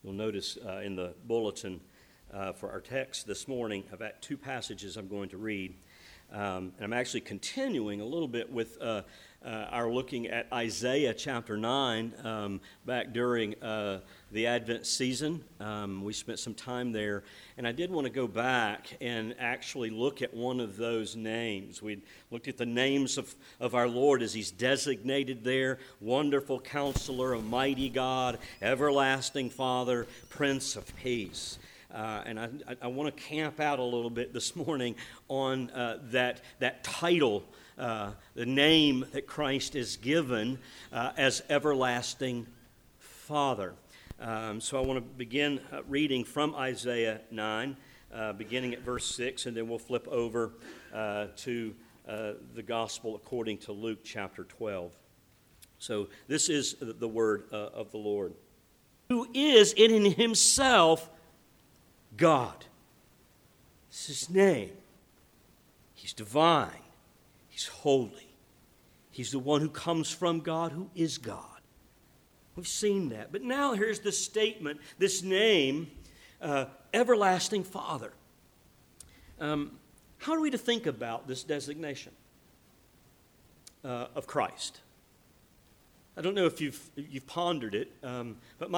You'll notice in the bulletin for our text this morning, I've got two passages I'm going to read. And I'm actually continuing a little bit with our looking at Isaiah chapter 9 back during the Advent season. We spent some time there, and I did want to go back and actually look at one of those names. We looked at the names of our Lord as He's designated there: Wonderful Counselor, a Mighty God, Everlasting Father, Prince of Peace. And I want to camp out a little bit this morning on that title, the name that Christ is given as Everlasting Father. So I want to begin reading from Isaiah 9, beginning at verse 6, and then we'll flip over to the Gospel according to Luke chapter 12. So this is the word of the Lord, who is in Himself God. This is His name. He's divine. He's holy. He's the one who comes from God, who is God. We've seen that. But now here's the statement, this name, Everlasting Father. How are we to think about this designation of Christ? I don't know if you've pondered it, but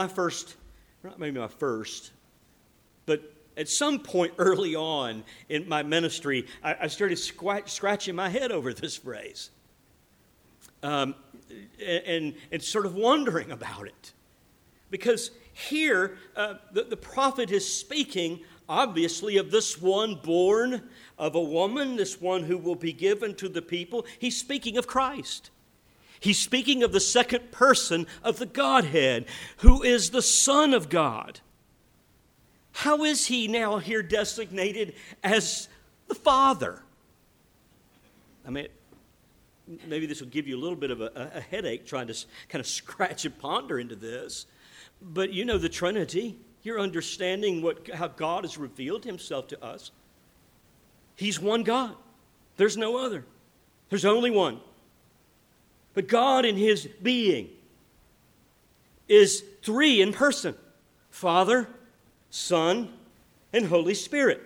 but at some point early on in my ministry, I started scratching my head over this phrase and sort of wondering about it. Because here, the prophet is speaking, obviously, of this one born of a woman, this one who will be given to the people. He's speaking of Christ. He's speaking of the second person of the Godhead, who is the Son of God. How is He now here designated as the Father? I mean, maybe this will give you a little bit of a headache trying to kind of scratch and ponder into this. But you know the Trinity. You're understanding how God has revealed Himself to us. He's one God. There's no other. There's only one. But God in His being is three in person: Father, Son, and Holy Spirit.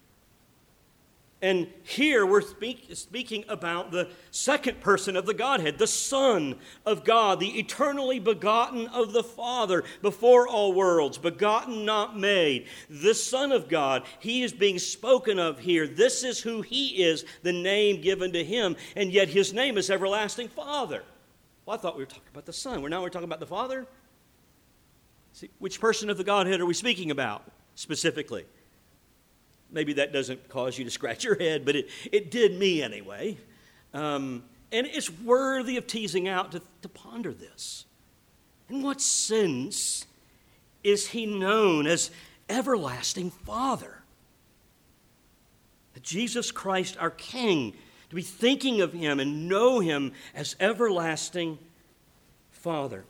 And here we're speaking about the second person of the Godhead, the Son of God, the eternally begotten of the Father before all worlds, begotten, not made. The Son of God, He is being spoken of here. This is who He is, the name given to Him, and yet His name is Everlasting Father. Well, I thought we were talking about the Son. Now we're talking about the Father? See, which person of the Godhead are we speaking about specifically? Maybe that doesn't cause you to scratch your head, but it did me anyway. And it's worthy of teasing out to ponder this. In what sense is He known as Everlasting Father? That Jesus Christ, our King, to be thinking of Him and know Him as Everlasting Father.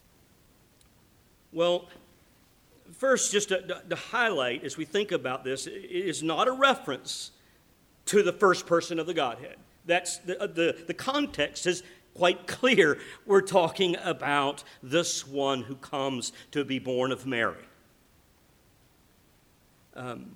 Well, first, just to highlight as we think about this, it is not a reference to the first person of the Godhead. That's the context is quite clear. We're talking about this one who comes to be born of Mary. And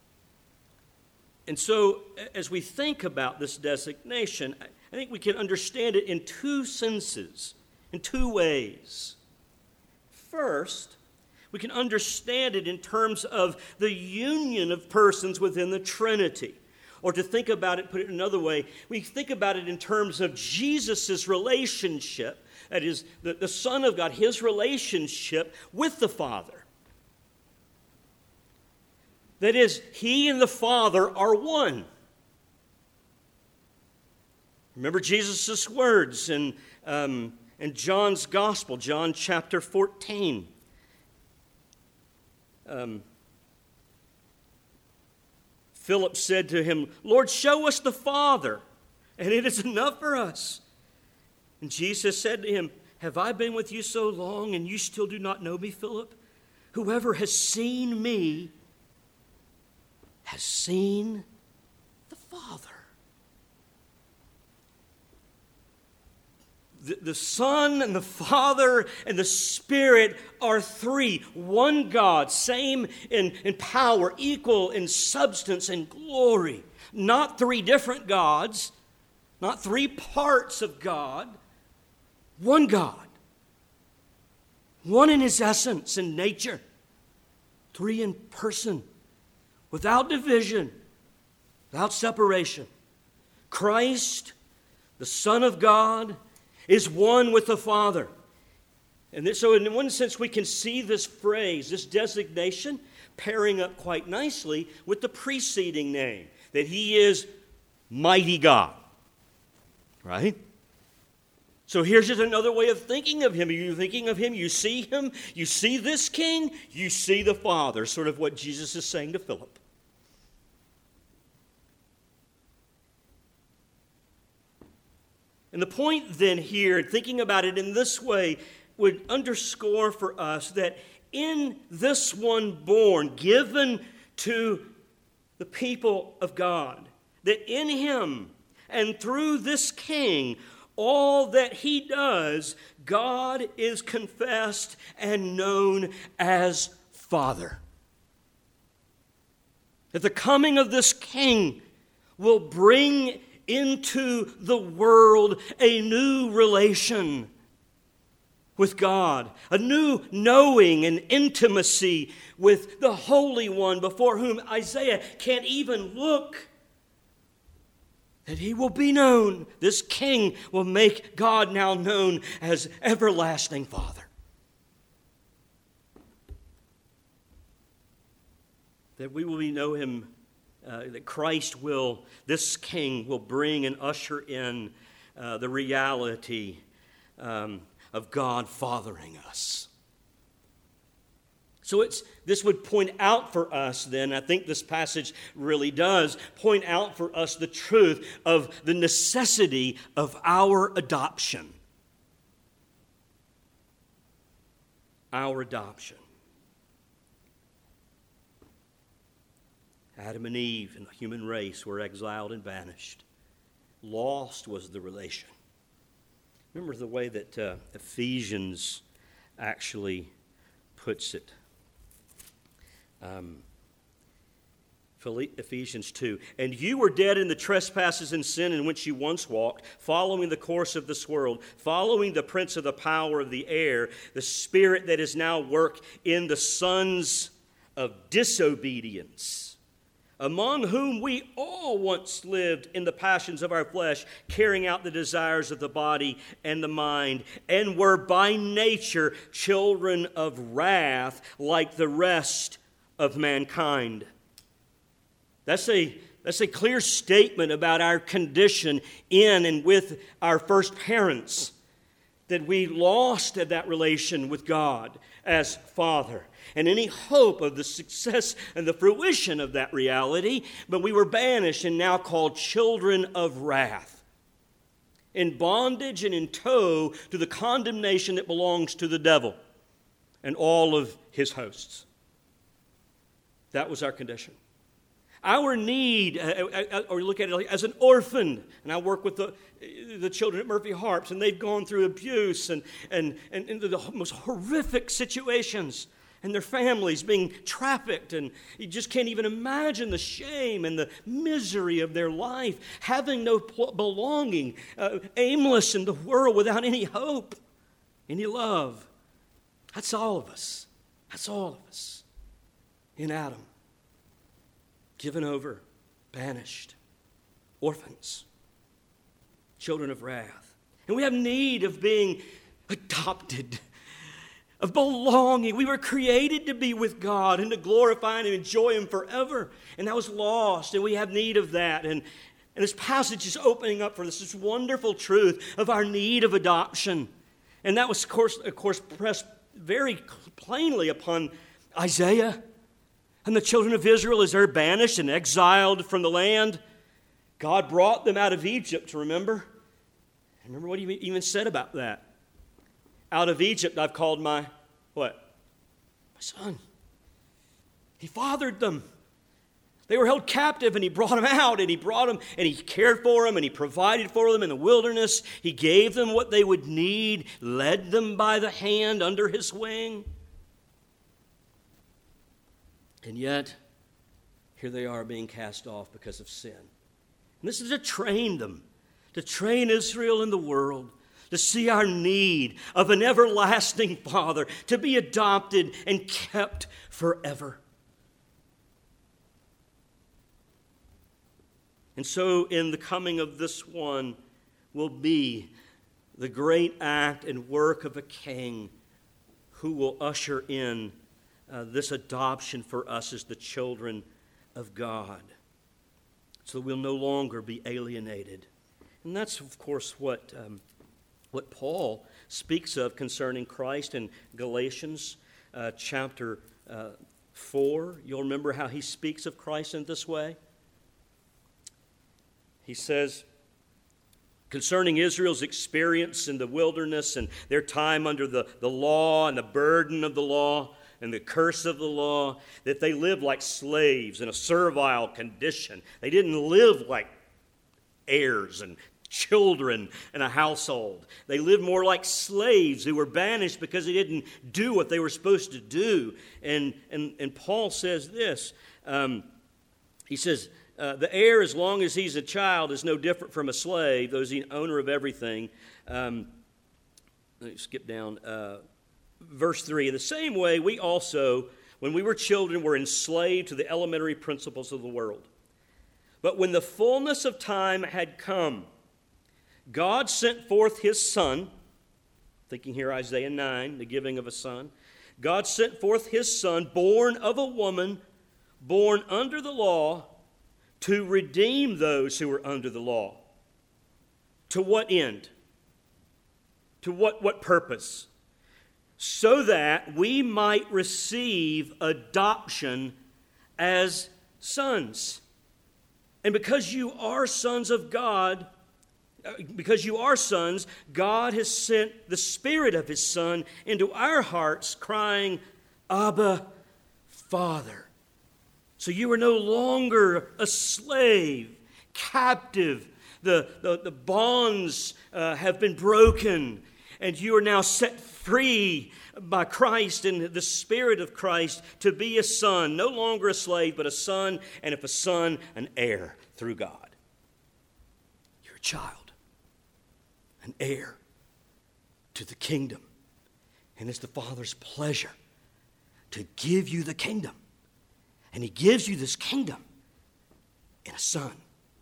so, as we think about this designation, I think we can understand it in two senses, in two ways. First, we can understand it in terms of the union of persons within the Trinity. Or to think about it, put it another way, we think about it in terms of Jesus' relationship, that is, the Son of God, His relationship with the Father. That is, He and the Father are one. Remember Jesus' words in John's Gospel, John chapter 14. Philip said to Him, "Lord, show us the Father, and it is enough for us." And Jesus said to him, "Have I been with you so long, and you still do not know me, Philip? Whoever has seen me has seen the Father." the Son and the Father and the Spirit are three. One God, same in power, equal in substance and glory. Not three different gods, not three parts of God. One God. One in his essence and nature. Three in person. Without division. Without separation. Christ, the Son of God, is one with the Father. And so in one sense we can see this phrase, this designation, pairing up quite nicely with the preceding name, that he is mighty God. Right? So here's just another way of thinking of him. Are you thinking of him? You see this king, you see the Father, sort of what Jesus is saying to Philip. And the point then here, thinking about it in this way, would underscore for us that in this one born, given to the people of God, that in him and through this king, all that he does, God is confessed and known as Father. That the coming of this king will bring into the world a new relation with God, a new knowing and intimacy with the Holy One before whom Isaiah can't even look. That he will be known. This king will make God now known as everlasting Father. That we will know him, that Christ will, this king will bring and usher in the reality of God fathering us. So this would point out for us then, I think this passage really does, point out for us the truth of the necessity of our adoption. Our adoption. Adam and Eve and the human race were exiled and banished. Lost was the relation. Remember the way that Ephesians actually puts it. Ephesians 2. And you were dead in the trespasses and sin in which you once walked, following the course of this world, following the prince of the power of the air, the spirit that is now work in the sons of disobedience, among whom we all once lived in the passions of our flesh, carrying out the desires of the body and the mind, and were by nature children of wrath like the rest of mankind. That's a clear statement about our condition in and with our first parents, that we lost that relation with God as Father, and any hope of the success and the fruition of that reality, but we were banished and now called children of wrath, in bondage and in tow to the condemnation that belongs to the devil and all of his hosts. That was our condition. Our need, or look at it as an orphan, and I work with the children at Murphy Harps, and they've gone through abuse and the most horrific situations, and their families being trafficked, and you just can't even imagine the shame and the misery of their life, having no belonging, aimless in the world without any hope, any love. That's all of us. That's all of us. In Adam, given over, banished, orphans, children of wrath. And we have need of being adopted, of belonging. We were created to be with God and to glorify and enjoy him forever. And that was lost, and we have need of that. And this passage is opening up for this wonderful truth of our need of adoption. And that was, of course, pressed very plainly upon Isaiah. And the children of Israel, as they're banished and exiled from the land, God brought them out of Egypt, remember? Remember what he even said about that. Out of Egypt I've called my, what? My son. He fathered them. They were held captive, and he brought them out, and he brought them, and he cared for them, and he provided for them in the wilderness. He gave them what they would need, led them by the hand under his wing. And yet, here they are being cast off because of sin. And this is to train them, to train Israel and the world, to see our need of an everlasting Father, to be adopted and kept forever. And so in the coming of this one will be the great act and work of a king who will usher in this adoption for us as the children of God, so that we'll no longer be alienated. And that's, of course, what Paul speaks of concerning Christ in Galatians chapter 4. You'll remember how he speaks of Christ in this way. He says, concerning Israel's experience in the wilderness and their time under the law and the burden of the law and the curse of the law, that they lived like slaves in a servile condition. They didn't live like heirs and children in a household. They lived more like slaves who were banished because they didn't do what they were supposed to do. And Paul says this. He says, the heir, as long as he's a child, is no different from a slave, though he's the owner of everything. Let me skip down. Verse 3, in the same way, we also, when we were children, were enslaved to the elementary principles of the world. But when the fullness of time had come, God sent forth his Son, thinking here Isaiah 9, the giving of a son. God sent forth his Son, born of a woman, born under the law, to redeem those who were under the law. To what end? To what purpose? So that we might receive adoption as sons. And because you are sons of God, because you are sons, God has sent the Spirit of his Son into our hearts, crying, Abba, Father. So you are no longer a slave, captive. The bonds have been broken, and you are now set free by Christ and the Spirit of Christ to be a son, no longer a slave, but a son, and if a son, an heir through God. You're a child, an heir to the kingdom, and it's the Father's pleasure to give you the kingdom. And he gives you this kingdom in a Son.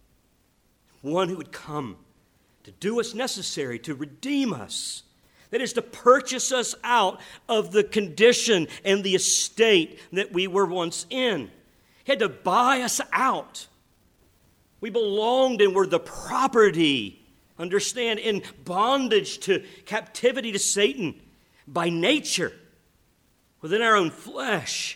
One who would come to do what's necessary to redeem us. That is to purchase us out of the condition and the estate that we were once in. He had to buy us out. We belonged and were the property, understand, in bondage to captivity to Satan by nature, within our own flesh.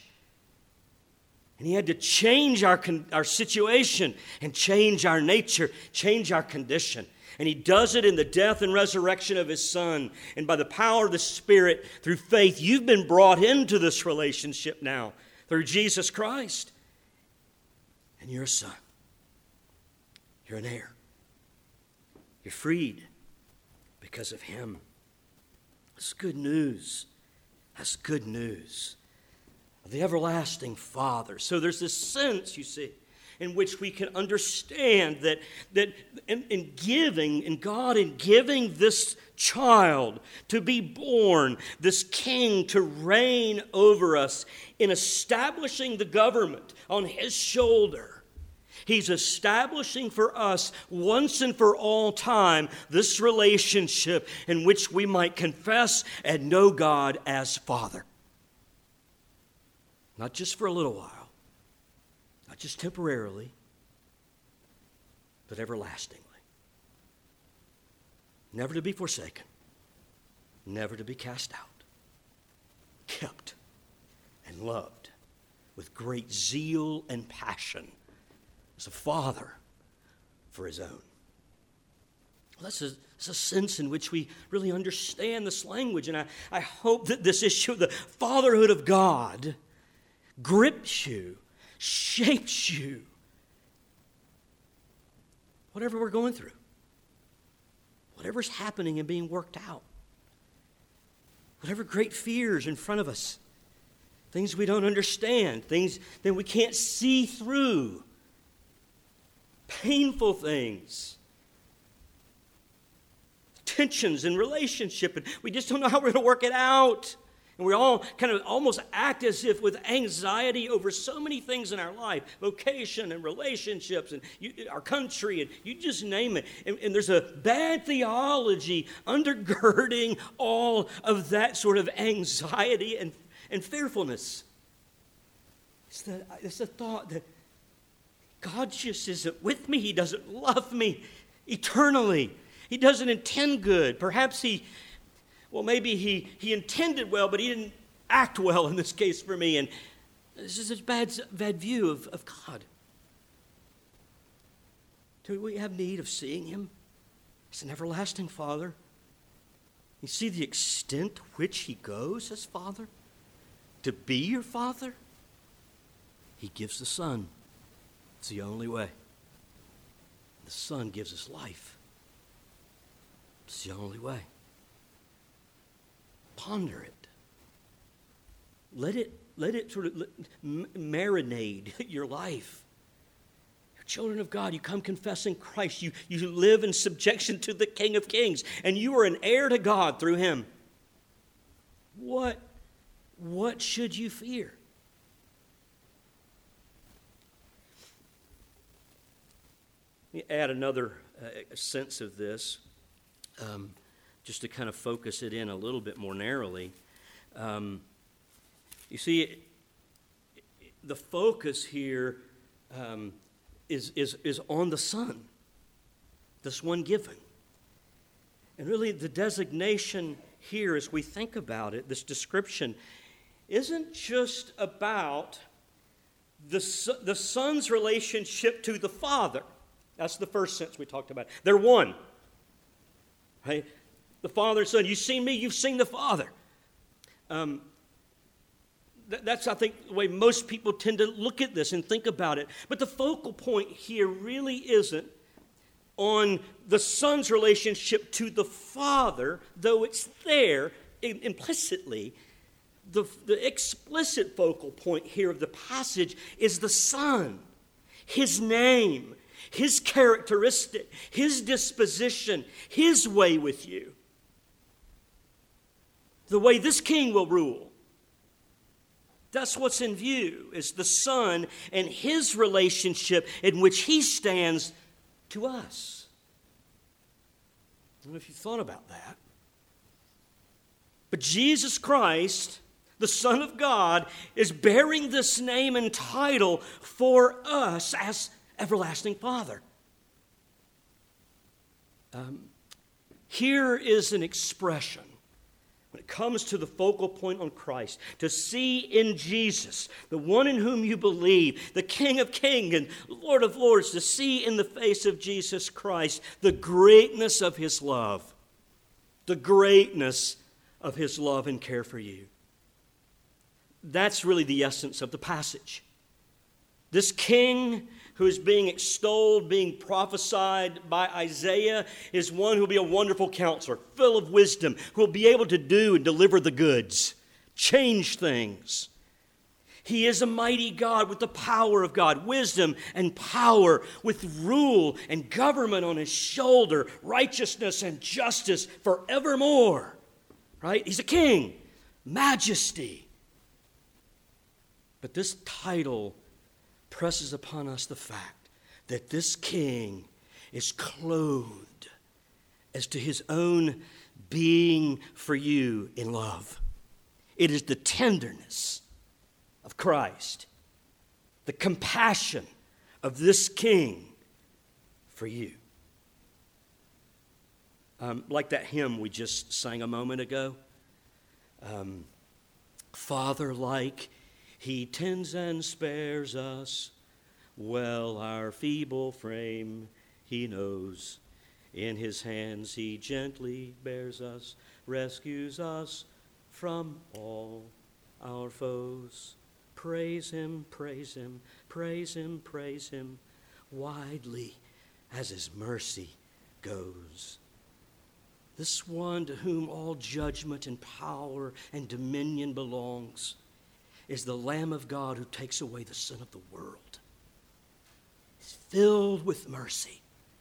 And he had to change our situation and change our nature, change our condition. And he does it in the death and resurrection of his Son. And by the power of the Spirit, through faith, you've been brought into this relationship now through Jesus Christ. And you're a son. You're an heir. You're freed because of him. That's good news. That's good news. The everlasting Father. So there's this sense, you see, in which we can understand that in God in giving this child to be born, this king to reign over us, in establishing the government on his shoulder, he's establishing for us once and for all time this relationship in which we might confess and know God as Father. Not just for a little while, not just temporarily, but everlastingly. Never to be forsaken, never to be cast out, kept and loved with great zeal and passion as a father for his own. Well, that's a sense in which we really understand this language, and I hope that this issue of the fatherhood of God grips you, shapes you. Whatever we're going through, whatever's happening and being worked out, whatever great fears in front of us, things we don't understand, things that we can't see through, painful things, tensions in relationship, and we just don't know how we're going to work it out. And we all kind of almost act as if with anxiety over so many things in our life, vocation and relationships and our country, and you just name it. And there's a bad theology undergirding all of that sort of anxiety and fearfulness. It's the thought that God just isn't with me. He doesn't love me eternally. He doesn't intend good. Perhaps maybe he intended well, but he didn't act well in this case for me. And this is a bad view of God. Do we have need of seeing him as an everlasting Father? You see the extent to which he goes as Father? To be your Father? He gives the Son. It's the only way. The Son gives us life. It's the only way. Ponder it. Let it sort of marinate your life. You're children of God. You come confessing Christ. You live in subjection to the King of Kings, and you are an heir to God through him. What should you fear? Let me add another sense of this. Just to kind of focus it in a little bit more narrowly. You see, the focus here is on the Son, this one given. And really the designation here, as we think about it, this description, isn't just about the Son's relationship to the Father. That's the first sense we talked about. They're one. Right? The Father and Son. You've seen me, you've seen the Father. That's, I think, the way most people tend to look at this and think about it. But the focal point here really isn't on the Son's relationship to the Father, though it's there implicitly. The explicit focal point here of the passage is the Son, his name, his characteristic, his disposition, his way with you. The way this king will rule. That's what's in view, is the Son and his relationship in which he stands to us. I don't know if you thought about that. But Jesus Christ, the Son of God, is bearing this name and title for us as Everlasting Father. Here is an expression when it comes to the focal point on Christ, to see in Jesus, the one in whom you believe, the King of Kings and Lord of Lords, to see in the face of Jesus Christ the greatness of his love, the greatness of his love and care for you. That's really the essence of the passage. This king who is being extolled, being prophesied by Isaiah, is one who will be a wonderful counselor, full of wisdom, who will be able to do and deliver the goods, change things. He is a mighty God with the power of God, wisdom and power, with rule and government on his shoulder, righteousness and justice forevermore. Right? He's a king, majesty. But this title presses upon us the fact that this king is clothed as to his own being for you in love. It is the tenderness of Christ, the compassion of this king for you. Like that hymn we just sang a moment ago. Father-like, he tends and spares us, well our feeble frame he knows. In his hands he gently bears us, rescues us from all our foes. Praise him, praise him, praise him, praise him, widely as his mercy goes. This one to whom all judgment and power and dominion belongs is the Lamb of God who takes away the sin of the world. He's filled with mercy,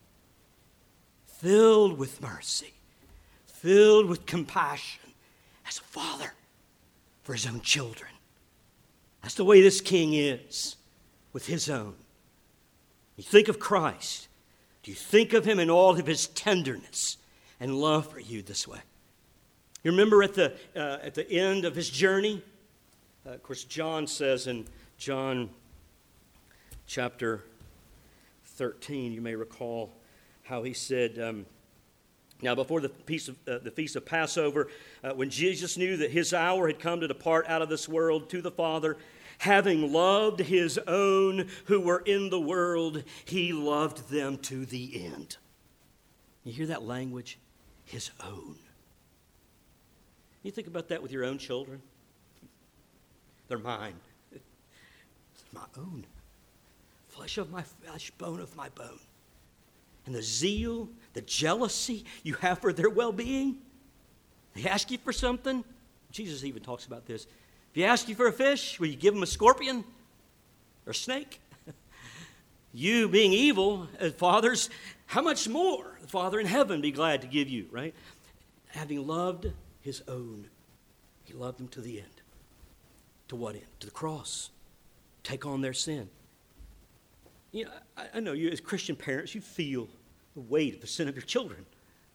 filled with mercy, filled with compassion as a father for his own children. That's the way this king is with his own. You think of Christ. Do you think of him in all of his tenderness and love for you this way? You remember at the end of his journey? Of course, John says in John chapter 13, you may recall how he said, now before the feast of Passover, when Jesus knew that his hour had come to depart out of this world to the Father, having loved his own who were in the world, he loved them to the end. You hear that language? His own. You think about that with your own children? They're mine. It's my own. Flesh of my flesh, bone of my bone. And the zeal, the jealousy you have for their well-being. They ask you for something. Jesus even talks about this. If you ask you for a fish, will you give them a scorpion or a snake? You being evil as fathers, how much more the Father in heaven be glad to give you, right? Having loved his own, he loved them to the end. To what end? To the cross. Take on their sin. You know, I know you as Christian parents, you feel the weight of the sin of your children,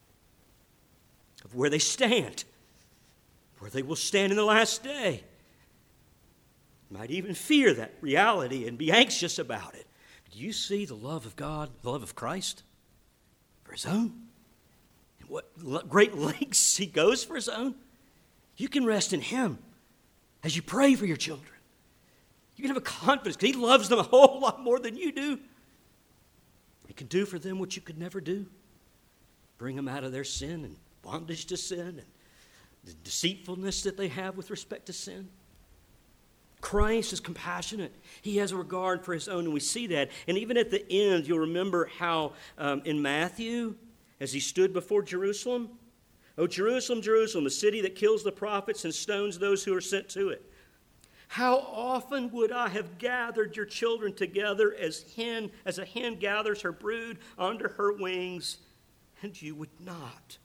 of where they stand, where they will stand in the last day. You might even fear that reality and be anxious about it. Do you see the love of God, the love of Christ for his own? And what great lengths he goes for his own? You can rest in him as you pray for your children. You can have a confidence because he loves them a whole lot more than you do. He can do for them what you could never do. Bring them out of their sin and bondage to sin and the deceitfulness that they have with respect to sin. Christ is compassionate. He has a regard for his own, and we see that. And even at the end, you'll remember how in Matthew, as he stood before Jerusalem, "O Jerusalem, Jerusalem, the city that kills the prophets and stones those who are sent to it. How often would I have gathered your children together as a hen gathers her brood under her wings, and you would not."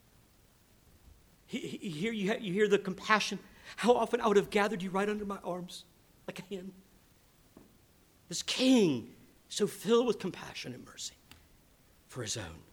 Here you hear the compassion. How often I would have gathered you right under my arms like a hen. This king, so filled with compassion and mercy for his own.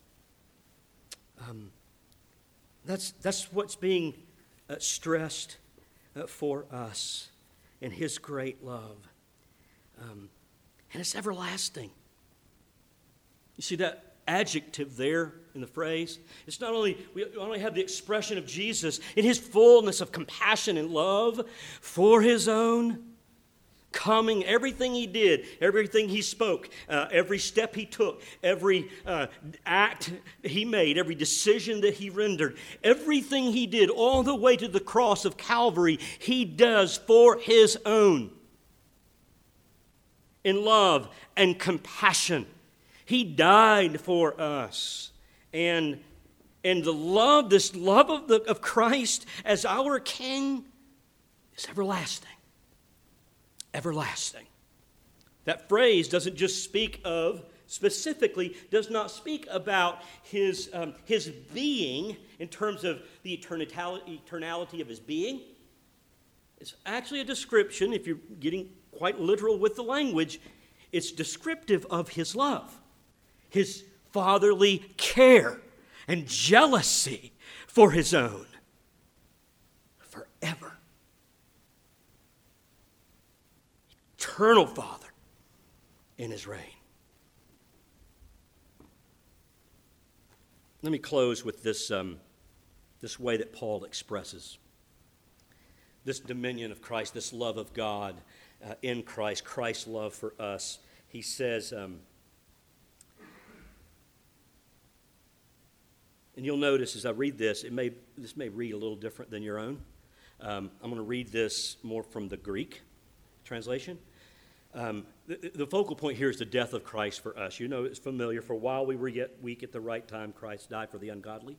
That's what's being stressed for us in his great love. And it's everlasting. You see that adjective there in the phrase? It's not only, we only have the expression of Jesus in his fullness of compassion and love for his own, coming, everything he did, everything he spoke, every step he took, every act he made, every decision that he rendered, everything he did all the way to the cross of Calvary, he does for his own in love and compassion. He died for us. And the love, this love of Christ as our King is everlasting. Everlasting. That phrase doesn't just speak of, specifically, does not speak about his being in terms of the eternality of his being. It's actually a description, if you're getting quite literal with the language, it's descriptive of his love, his fatherly care and jealousy for his own forever. Eternal Father in his reign. Let me close with this way that Paul expresses this dominion of Christ, this love of God in Christ, Christ's love for us. He says, and you'll notice as I read this, this may read a little different than your own. I'm going to read this more from the Greek. translation. The focal point here is the death of Christ for us. You know, it's familiar. For while we were yet weak, at the right time, Christ died for the ungodly.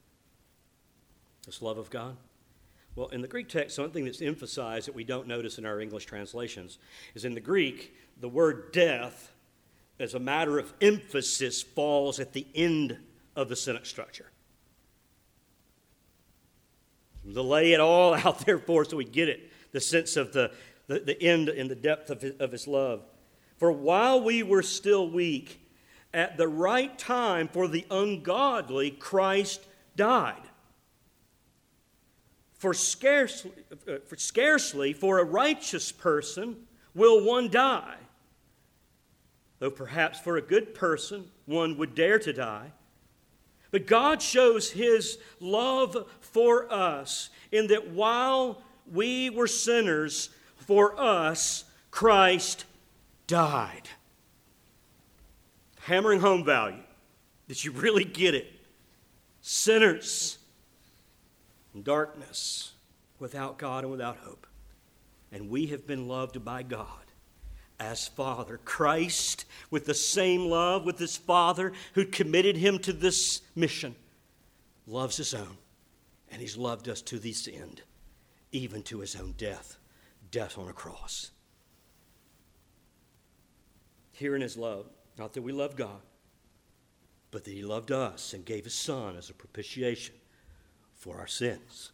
This love of God. Well, in the Greek text, something that's emphasized that we don't notice in our English translations is in the Greek, the word death, as a matter of emphasis, falls at the end of the sentence structure. To lay it all out there for us so we get it, the sense of the end and the depth of his love. For while we were still weak, at the right time for the ungodly, Christ died. For scarcely for a righteous person will one die, though perhaps for a good person one would dare to die. But God shows his love for us in that while we were sinners, for us, Christ died. Hammering home value, that you really get it. Sinners in darkness, without God and without hope. And we have been loved by God as Father. Christ, with the same love with his Father who committed him to this mission, loves his own. And he's loved us to this end, even to his own death on a cross. Here in his love, not that we love God, but that he loved us and gave his Son as a propitiation for our sins.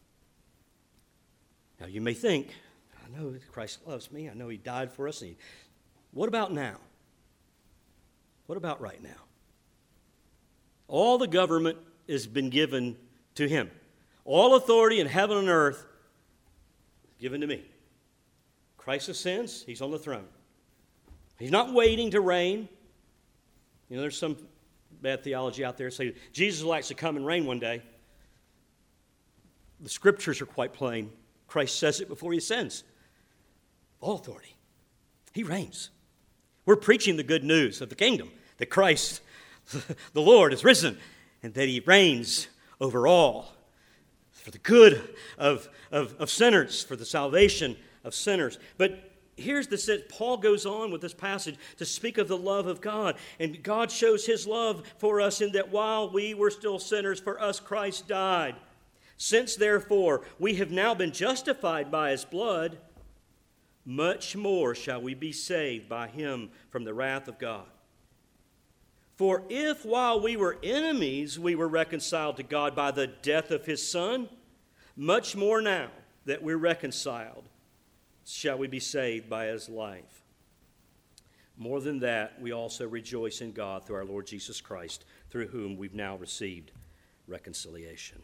Now you may think, I know Christ loves me. I know he died for us. What about now? What about right now? All the government has been given to him. All authority in heaven and earth is given to me. Christ ascends, he's on the throne. He's not waiting to reign. You know, there's some bad theology out there saying Jesus will actually come and reign one day. The scriptures are quite plain. Christ says it before he ascends. All authority. He reigns. We're preaching the good news of the kingdom, that Christ, the Lord, is risen, and that he reigns over all for the good of sinners, for the salvation of sinners. But here's the sense. Paul goes on with this passage to speak of the love of God. And God shows his love for us in that while we were still sinners, for us Christ died. Since, therefore, we have now been justified by his blood, much more shall we be saved by him from the wrath of God. For if while we were enemies we were reconciled to God by the death of his Son, much more now that we're reconciled shall we be saved by his life. More than that, we also rejoice in God through our Lord Jesus Christ, through whom we've now received reconciliation.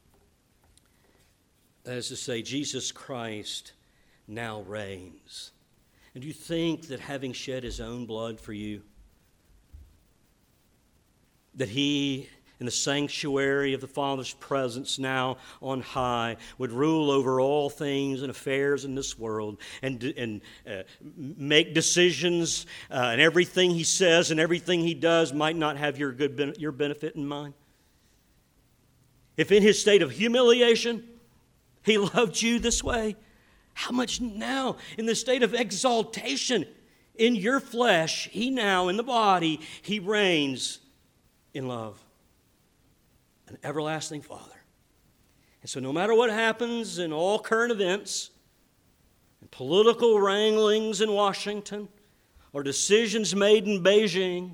That is to say, Jesus Christ now reigns. And do you think that having shed his own blood for you, that he, in the sanctuary of the Father's presence now on high, would rule over all things and affairs in this world and make decisions, and everything he says and everything he does might not have your benefit in mind? If in his state of humiliation he loved you this way, how much now in the state of exaltation in your flesh, he now in the body, he reigns in love. An everlasting Father. And so no matter what happens in all current events, and political wranglings in Washington, or decisions made in Beijing,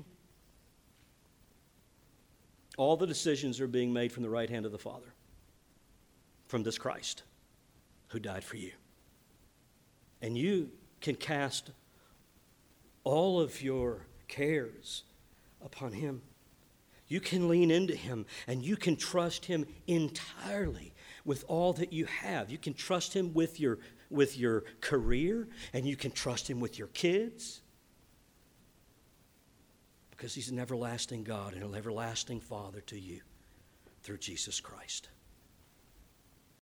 all the decisions are being made from the right hand of the Father, from this Christ who died for you. And you can cast all of your cares upon him. You can lean into him, and you can trust him entirely with all that you have. You can trust him with your career, and you can trust him with your kids, because he's an everlasting God and an everlasting Father to you through Jesus Christ.